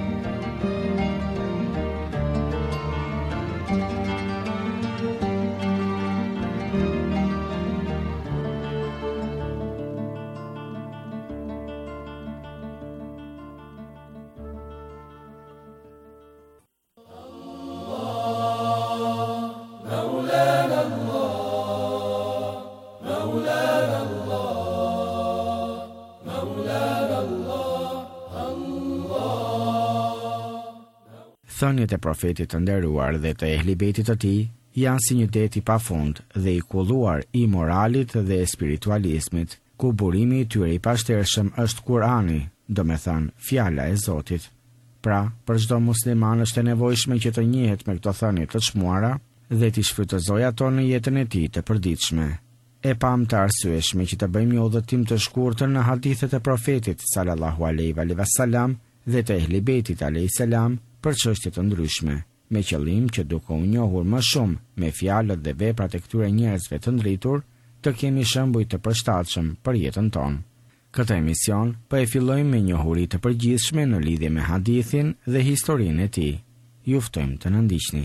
Thënjet e profetit të nderuar dhe të ehlibetit të tij janë si një det i pafund dhe i kulluar i moralit dhe spiritualizmit, ku burimi i tyre i pashtershëm është Kurani, do me thënë fjala e Zotit. Pra, për çdo musliman është e nevojshme që të njihet me këto thënie të çmuara dhe t'i shfrytëzojë ato në jetën e tij të përditshme. E pam të arsyeshme që të bëjmë një udhëtim të shkurtër në hadithet e profetit sallallahu alaihi wasallam dhe të ehlibetit alaihi salam për çështje të ndryshme, me qëllim që duke u njohur më shumë me fjalët dhe veprat e këtyre njerëzve të ndritur, të kemi shembuj të përshtatshëm për jetën tonë. Këtë emision po e fillojmë me njohuri të përgjithshme në lidhje me hadithin dhe historinë e tij. Ju ftojmë të na ndiqni.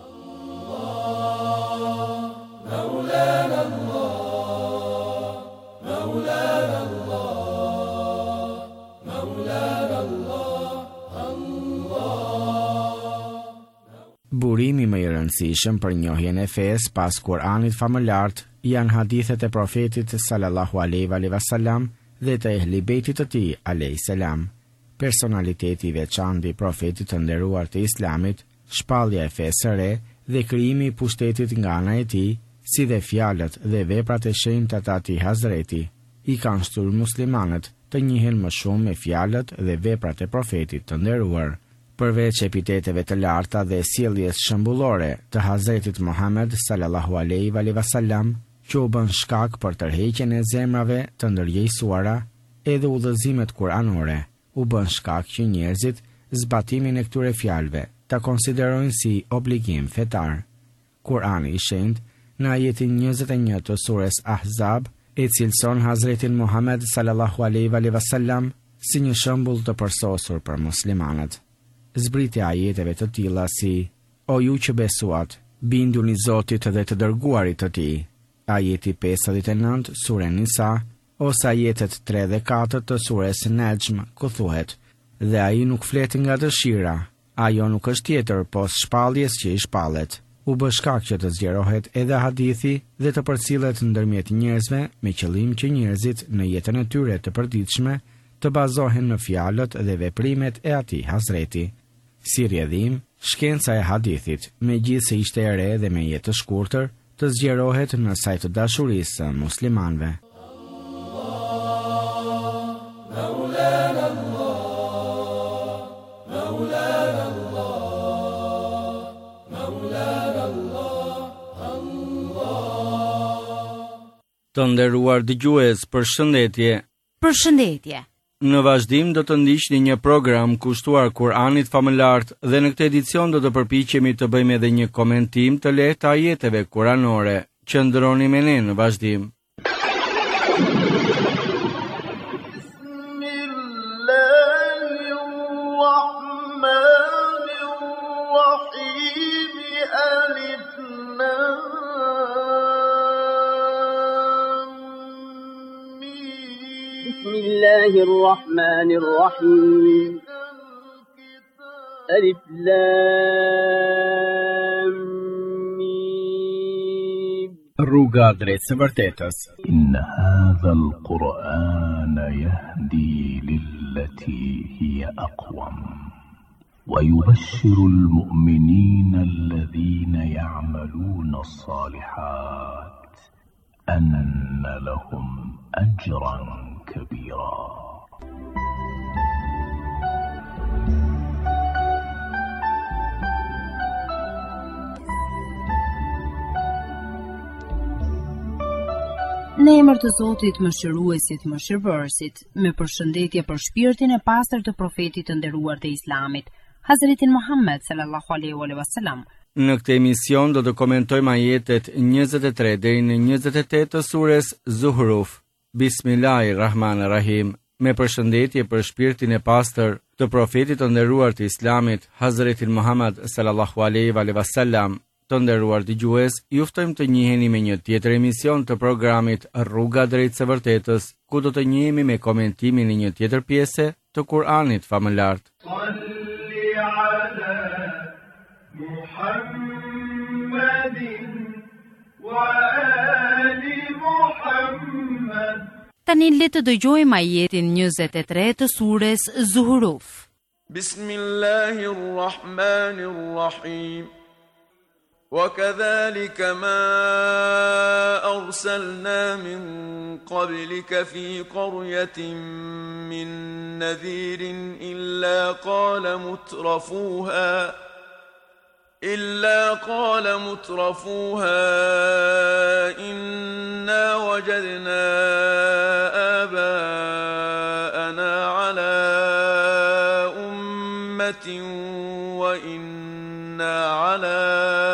Burimi më i rëndësishëm për njohjen e fesë pas Kuranit famëlart janë hadithet e profetit sallallahu alaihi wasallam dhe të ehlibetit të tij alayhi salam. Personaliteti i veçantë i profetit të nderuar të Islamit, shpallja e fesë së re dhe krijimi i pushtetit nga ana e tij, si dhe fjalët dhe veprat e shenjta të atij Hazreti, i kanë shtyrë muslimanët të njihen më shumë me fjalët dhe veprat e profetit të nderuar. Përveç epiteteve të larta dhe sjelljes shembullore të Hazretit Muhammed sallallahu alaihi wasallam, që u bën shkak për tërheqjen e zemrave të ndërgjegjësuara, edhe udhëzimet kuranore u bën shkak që njerëzit zbatimin e këtyre fjalëve ta konsiderojnë si obligim fetar. Kurani i shenjtë në ajetin njëzet e një të sures Ahzab e cilëson Hazretin Muhammed sallallahu alaihi wasallam si një shembull të përsosur për muslimanët. Zbritja ajeteve të tilla si: O ju që besuat, binduni Zotit dhe të dërguarit të tij. Ajeti pesëdhjetë e nëntë sure Nisa, ose ajetet tre dhe katër të sures Nejm, ku thuhet: Dhe ai nuk flet nga dëshira, ajo nuk është tjetër pos shpalljes që i shpallet. U bë shkak që të zgjerohet edhe hadithi dhe të përcillet ndërmjet njerëzve me qëllim që njerëzit në jetën e tyre të përditshme të bazohen në fjalët dhe veprimet e atij Hazreti. Si rrjedhim, shkenca e hadithit, megjithse ishte e re dhe me jetë të shkurtër, të zgjerohet në sajt të dashurisë së muslimanëve. Të nderuar dëgjues, përshëndetje. Përshëndetje. Në vazhdim do të ndiqni një program kushtuar Kuranit famëlart dhe në këtë edicion do të përpiqemi të bëjmë edhe një komentim të lehtë të ajeteve kuranore. Qëndroni me ne në vazhdim. بسم الله الرحمن الرحيم ألف لام ميم Rruga drejt së vërtetës. إن هذا القرآن يهدي للتي هي أقوم ويبشر المؤمنين الذين يعملون الصالحات أن لهم أجرا كبيرا. Në emër të Zotit Mëshiruesit, Mëshirbërësit, me përshëndetje për shpirtin e pastër të profetit të nderuar të Islamit, Hazretin Muhammed sallallahu alaihi wasallam. Në këtë emision do të komentojmë ajetet njëzet e tre deri në njëzet e tetë të sures Zuhruf. Bismillahirrahmanirrahim. Me përshëndetje për shpirtin e pastër të profetit të nderuar të Islamit, Hazretin Muhammed sallallahu alaihi wasallam. Të nderuar dëgjues, ju ftojmë të njiheni me një tjetër emision të programit Rruga drejt së vërtetës, ku do të njihemi me komentimin e një tjetër pjese të Kur'anit famëlart. Salli ala Muhammedin wa ali Muhammed. Tani le të dëgjojmë ajetin njëzet e tre të sures Zuhruf. Bismillahirrahmanirrahim. وكذلك ما أرسلنا من قبلك في قرية من نذير إلا قال مترفوها إلا قال مترفوها إنا وجدنا آباءنا على أمة وإنا على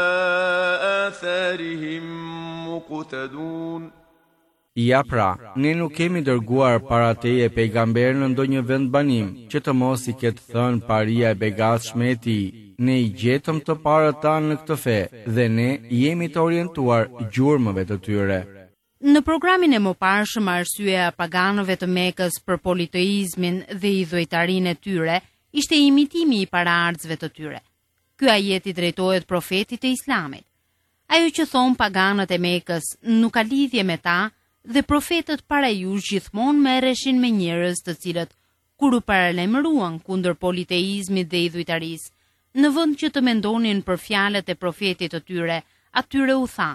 Ja pra, ne nuk kemi dërguar para teje pejgamber në ndonjë vend banim, që të mos i ketë thënë paria e begatshme e tij. Ne i gjetëm të parët tanë në këtë fe, dhe ne jemi të orientuar gjurmëve të tyre. Në programin e mëparshëm, arsyeja e paganëve të Mekës për politeizmin dhe idhujtarinë e tyre ishte imitimi i paraardhësve të tyre. Ky ajet i drejtohet profetit të Islamit. Ajo që thonë paganët e Mekës nuk ka lidhje me ta, dhe profetët para jush gjithmonë merreshin me njerëz të cilët, kur u paralajmëruan kundër politeizmit dhe idhujtarisë, në vend që të mendonin për fjalët e profetit të tyre, atyre u tha: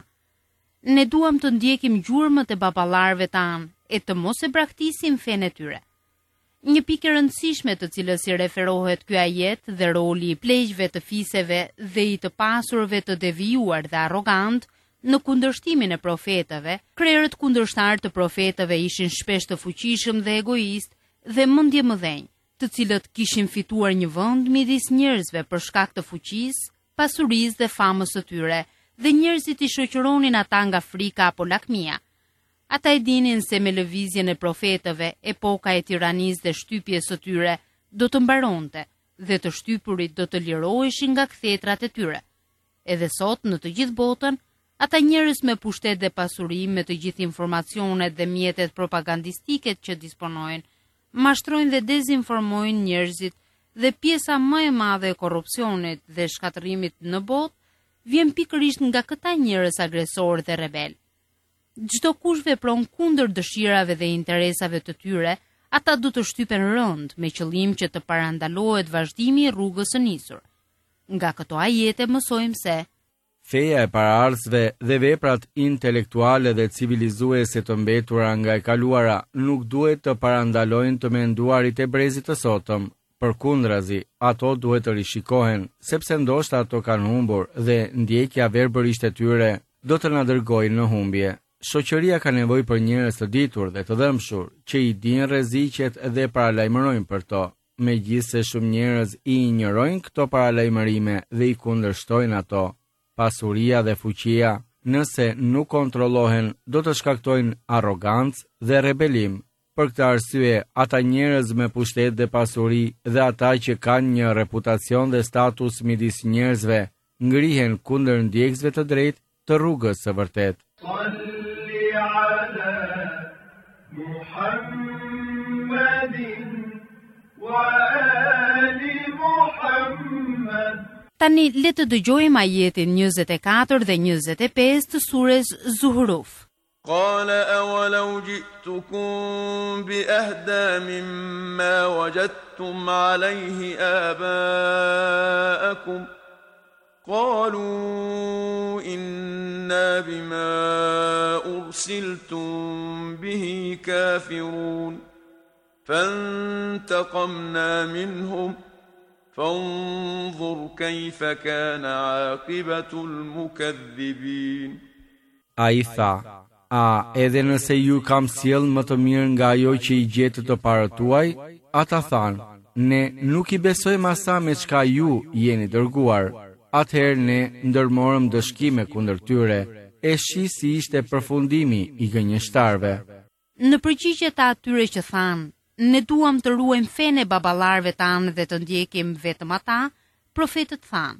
ne duam të ndjekim gjurmët e baballarëve tanë e të mos e braktisim fenë e tyre. Një pikë e rëndësishme të cilës i referohet ky ajet dhe roli i pleqjve të fiseve dhe i të pasurve të devijuar dhe arrogant në kundërshtimin e profetëve, krerët kundërshtar të profetëve ishin shpesh të fuqishëm dhe egoist dhe mendje mëdhenj, të cilët kishin fituar një vend midis njerëzve për shkak të fuqisë, pasurisë dhe famës së tyre, dhe njerëzit i shoqëronin ata nga frika apo lakmia. Ata e dinin se me lëvizjen e profetëve, epoka e tiranisë dhe shtypjes së tyre do të mbaronte dhe të shtypurit do të liroheshin nga kthetrat e tyre. Edhe sot në të gjithë botën, ata njerëz me pushtet dhe pasuri, me të gjithë informacionet dhe mjetet propagandistike që disponojnë, mashtrojnë dhe dezinformojnë njerëzit, dhe pjesa më e madhe e korrupsionit dhe shkatërimit në botë vjen pikërisht nga këta njerëz agresor dhe rebel. Çdo kush vepron kundër dëshirave dhe interesave të tyre, ata do të shtypen rënd me qëllim që të parandalohet vazhdimi i rrugës së nisur. Nga këto ajete mësojmë se feja e paraardhësve dhe veprat intelektuale dhe civilizuese të mbetura nga e kaluara nuk duhet të parandalojnë të menduarit e brezit të sotëm. Përkundrazi, ato duhet të rishikohen, sepse ndoshta ato kanë humbur dhe ndjekja verbërisht e tyre do të na dërgojnë në humbje. Shoqëria ka nevojë për njerëz të ditur dhe të dëmshur, që i dinë rreziqet dhe paralajmërojnë për to. Megjithse shumë njerëz i injorojnë këto paralajmërime dhe i kundërshtojnë ato, pasuria dhe fuqia, nëse nuk kontrollohen, do të shkaktojnë arrogancë dhe rebelim. Për këtë arsye, ata njerëz me pushtet dhe pasuri dhe ata që kanë një reputacion dhe status midis njerëzve, ngrihen kundër ndjekësve të drejtë të rrugës së vërtetë. Salli ala Muhammedin wa ali Muhammed. Tani le të dëgjojmë ajetin njëzet e katër dhe njëzet e pesë të sures Zuhruf. قال أولو جئتكم بأهدى مما وجدتم عليه آباءكم قالوا إنا بما أرسلتم به كافرون فانتقمنا منهم فانظر كيف كان عاقبة المكذبين. Ai tha: A edhe nëse ju kam sjell më të mirë nga ajo që i gjetë të parët tuaj, ata thanë, ne nuk i besojmë asa me çka ju jeni dërguar. Atëherë ne ndërmorëm dëshkime kundër tyre, e shi si ishte përfundimi i gënjeshtarëve. Në përgjigje të atyre që thanë, ne duam të ruajmë fenë e baballarëve tanë dhe të ndjekim vetëm ata, profetët thanë,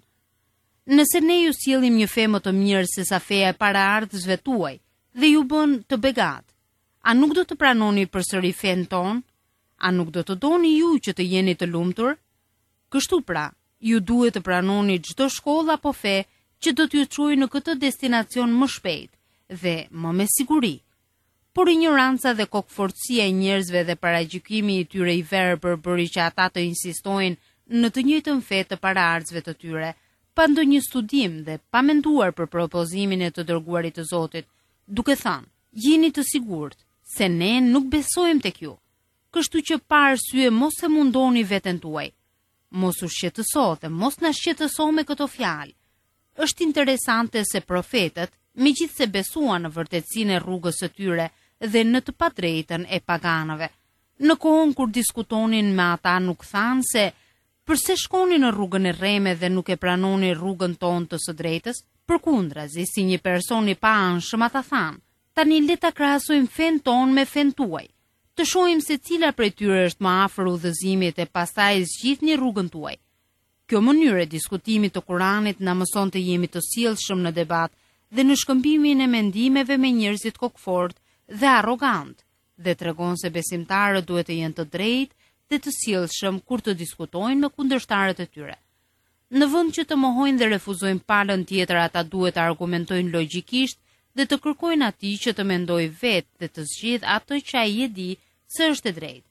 nëse ne ju sjellim një fe më të mirë se sa feja e paraardhësve tuaj, dhe ju bën të begat, a nuk do të pranoni përsëri fenë tonë? A nuk do të doni ju që të jeni të lumtur? Kështu pra, ju duhet të pranoni çdo shkollë apo fe që do t'ju çojë në këtë destinacion më shpejt dhe më me siguri. Por ignoranca dhe kokforcia e njerëzve dhe paragjykimi i tyre i verbër bëri që ata të insistojnë në të njëjtën fe të paraardhësve të tyre, pa ndonjë studim dhe pa menduar për propozimin e të dërguarit të Zotit, duke thënë, jeni të sigurt se ne nuk besojmë tek ju. Kështu që pa arsye mos e mundoni veten tuaj. Mos u shqetëso dhe mos na shqetëso me këto fjalë. Është interesante se profetët, megjithse besuan në vërtetësinë e rrugës së tyre dhe në të padrejtën e paganëve, në kohën kur diskutonin me ata nuk thanë se pse shkoni në rrugën e rreme dhe nuk e pranoni rrugën tonë të së drejtës. Përkundrazi, si një person i paanshëm ata thanë, tani le ta krahasojmë fen tonë me fen tuaj. Të shohim se cila prej tyre është më afër udhëzimit e pastaj zgjidhni rrugën tuaj. Kjo mënyrë e diskutimit të Kuranit na mëson të jemi të sjellshëm në debat dhe në shkëmbimin e mendimeve me njerëzit kokfort dhe arrogant, dhe tregon se besimtarët duhet të jenë të drejtë dhe të sjellshëm kur të diskutojnë me kundërshtarët e tyre. Në vend që të mohojnë dhe refuzojnë palën tjetër, ata duhet të argumentojnë logjikisht dhe të kërkojnë atij që të mendojë vetë dhe të zgjidhë atë që ai e di se është e drejtë.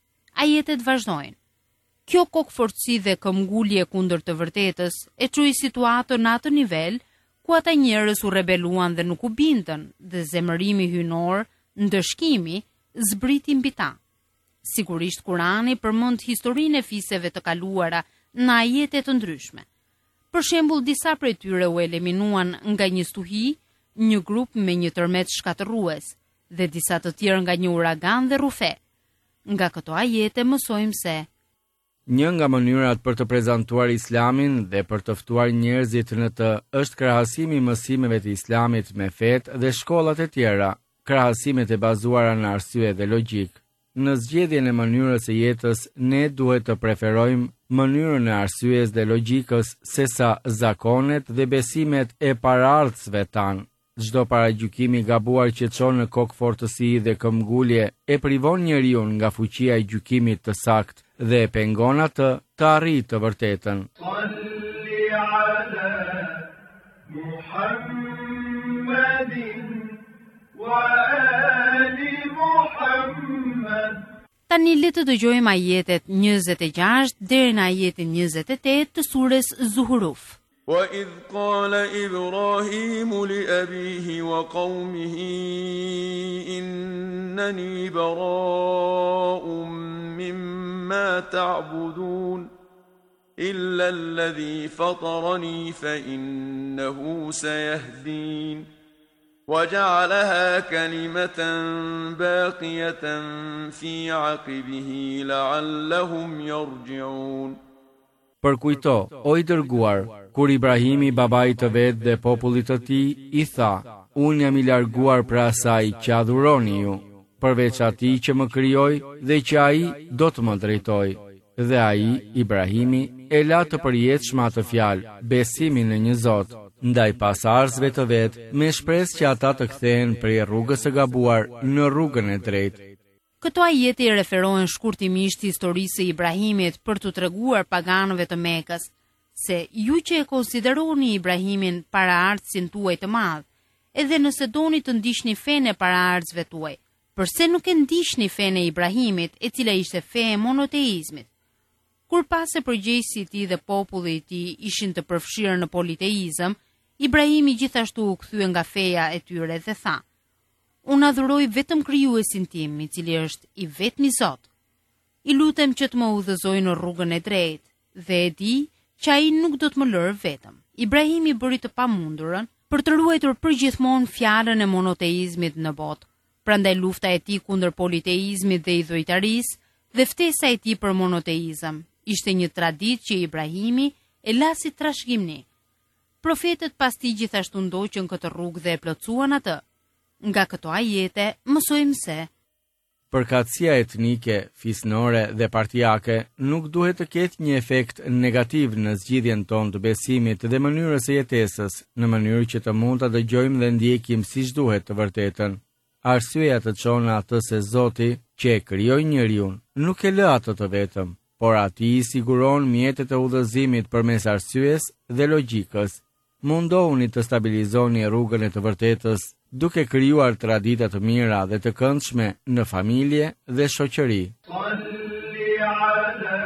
Ajetet vazhdojnë. Kjo kokforci dhe këmbgulje kundër të vërtetës e çoi situatën në atë nivel ku ata njerëz u rebeluan dhe nuk u bindën, dhe zemërimi hynor, ndëshkimi, zbriti mbi ta. Sigurisht Kurani përmend historinë e fiseve të kaluara në ajete të ndryshme. Për shembull, disa prej tyre u eliminuan nga një stuhi, një grup me një tërmet shkatërrues, dhe disa të tjerë nga një uragan dhe rufe. Nga këto ajete mësojmë se një nga mënyrat për të prezantuar Islamin dhe për të ftuar njerëzit në të është krahasimi i mësimeve të Islamit me fetë dhe shkollat e tjera, krahasimet e bazuara në arsye dhe logjik. Në zgjedhjen e mënyrës së jetës, ne duhet të preferojmë mënyrën e arsyes dhe logjikës sesa zakonet dhe besimet e paraardhësve tanë. Çdo paragjykimi i gabuar që çon në kokfortësi dhe këmbgulje e privon njeriu nga fuqia e gjykimit të saktë dhe e pengon atë të arrijë të vërtetën. Tani le të dëgjojmë ajetet njëzet e gjashtë deri në ajetin njëzet e tetë të surës Zuhruf. وَإِذْ قَالَ إِبْرَاهِيمُ لِأَبِيهِ وَقَوْمِهِ إِنَّنِي بَرَاءٌ مِّمَّا تَعْبُدُونَ إِلَّا الَّذِي فَطَرَنِي فَإِنَّهُ سَيَهْدِينِ وَجَعَلَهَا كَلِمَةً بَاقِيَةً فِي عَقِبِهِ لَعَلَّهُمْ يَرْجِعُونَ. Përkujto, o i dërguar, kur Ibrahimi babai të vetë dhe popullit të tij i tha, unë jam i larguar pra asaj që adhuroni ju, përveç atij që më krijoi dhe që ai do të më drejtoj. Dhe ai, Ibrahimi, e la të përjetshme atë fjalë, besimin në një Zot, ndaj pasardhësve të vet, me shpresë që ata të kthehen prej rrugës së gabuar në rrugën e drejtë. Këto ajete i referohen shkurtimisht historisë së Ibrahimit për t'u treguar paganëve të Mekës se ju që e konsideroni Ibrahimin paraardhësin tuaj të madh, edhe nëse doni të ndiqni fenë e paraardhësve tuaj, përse nuk e ndiqni fenë e Ibrahimit, e cila ishte fe e monoteizmit? Kur pas se përgjegjësi i tij dhe populli i tij ishin të përfshirë në politeizëm, Ibrahimi gjithashtu u kthye nga feja e tyre dhe tha: unë adhuroj vetëm krijuesin tim, i cili është i vetmi Zot. I lutem që të më udhëzojë në rrugën e drejtë, dhe e di që ai nuk do të më lërë vetëm. Ibrahimi bëri të pamundurën, për të ruajtur përgjithmonë fjalën e monoteizmit në botë. Prandaj lufta e tij kundër politeizmit dhe idhujtarisë dhe ftesa e tij për monoteizëm ishte një traditë që Ibrahimi e la si trashëgimni. Profetët pas tij gjithashtu ndoqën këtë rrugë dhe e plotësuan atë. Nga këto ajete mësojmë se përkatësia etnike, fisnore dhe partijake nuk duhet të ketë një efekt negativ në zgjidhjen tonë të besimit dhe mënyrës së jetesës, në mënyrë që të mund të dëgjojmë dhe ndjekim siç duhet të vërtetën. Arsyeja të çon atë se Zoti, që e krijoi njeriu, nuk e lë atë të vetëm, por ati i siguron mjetet e udhëzimit përmes arsyes dhe logjikës. Mundohuni të stabilizoni rrugën e të vërtetës, duke krijuar tradita të mira dhe të këndshme në familje dhe shoqëri. Salli ala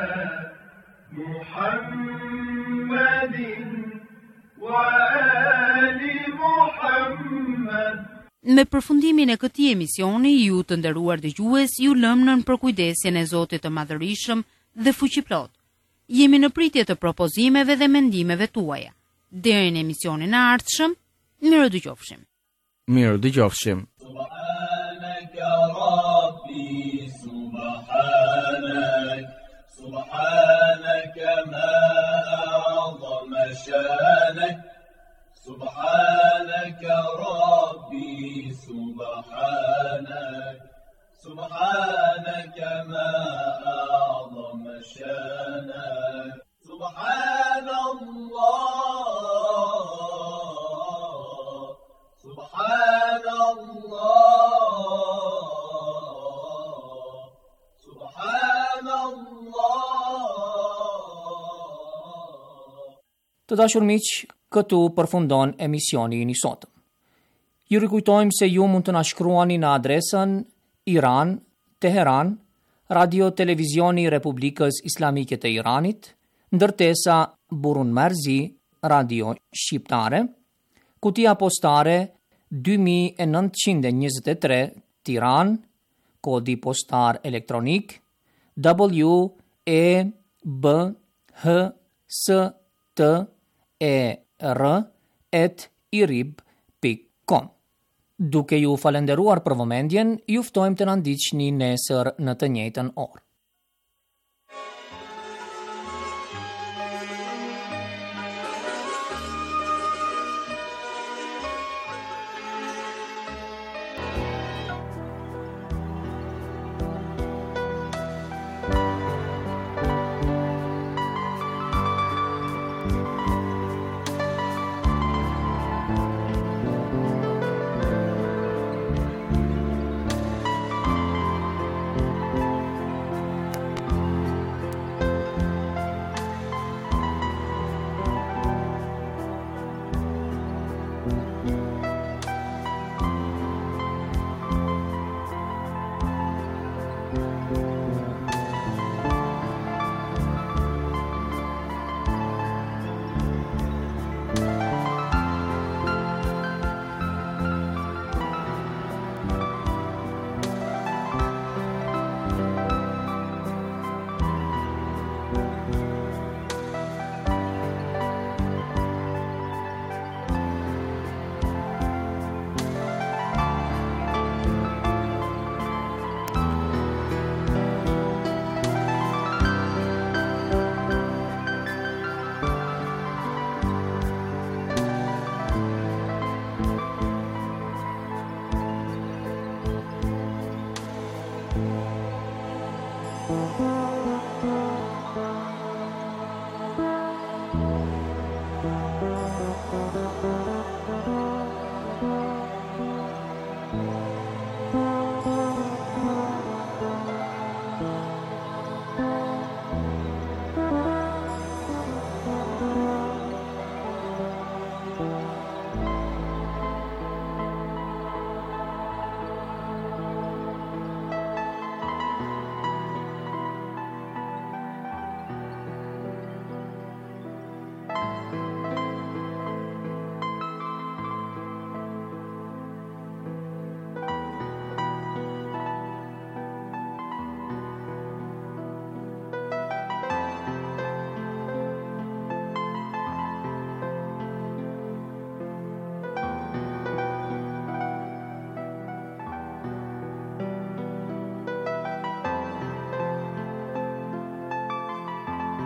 Muhammedin wa ali Muhammed. Me përfundimin e këtij emisioni, ju të nderuar dëgjues, ju lëm nën përkujdesjen e Zotit të Madhërisëm dhe Fuqiplot. Jemi në pritje të propozimeve dhe mendimeve tuaja. Deri në emisionin e ardhshëm, mirë dëgjofshim. Mirë dëgjofshim. Subhanaka Rabbi, subhanak, subhanaka ma a'zama shanak, subhanaka Rabbi, subhanak, subhanaka ma a'zama shanak, subhanallah. Të dashur miq, këtu përfundon emisioni i sotëm. Ju rikujtojmë se ju mund të na shkruani në adresën Iran, Teheran, Radio Televizioni Republikës Islamike të Iranit, ndërtesa Burun Marzi, Radio Shqiptare, kutia postare dy mijë e nëntëqind e njëzet e tre, Tiranë, kodi postar elektronik W E B H S T E R at irib pikë com. Duke ju falenderuar për vëmendjen, ju ftojmë të na ndiqni nesër në të njëjtën orë.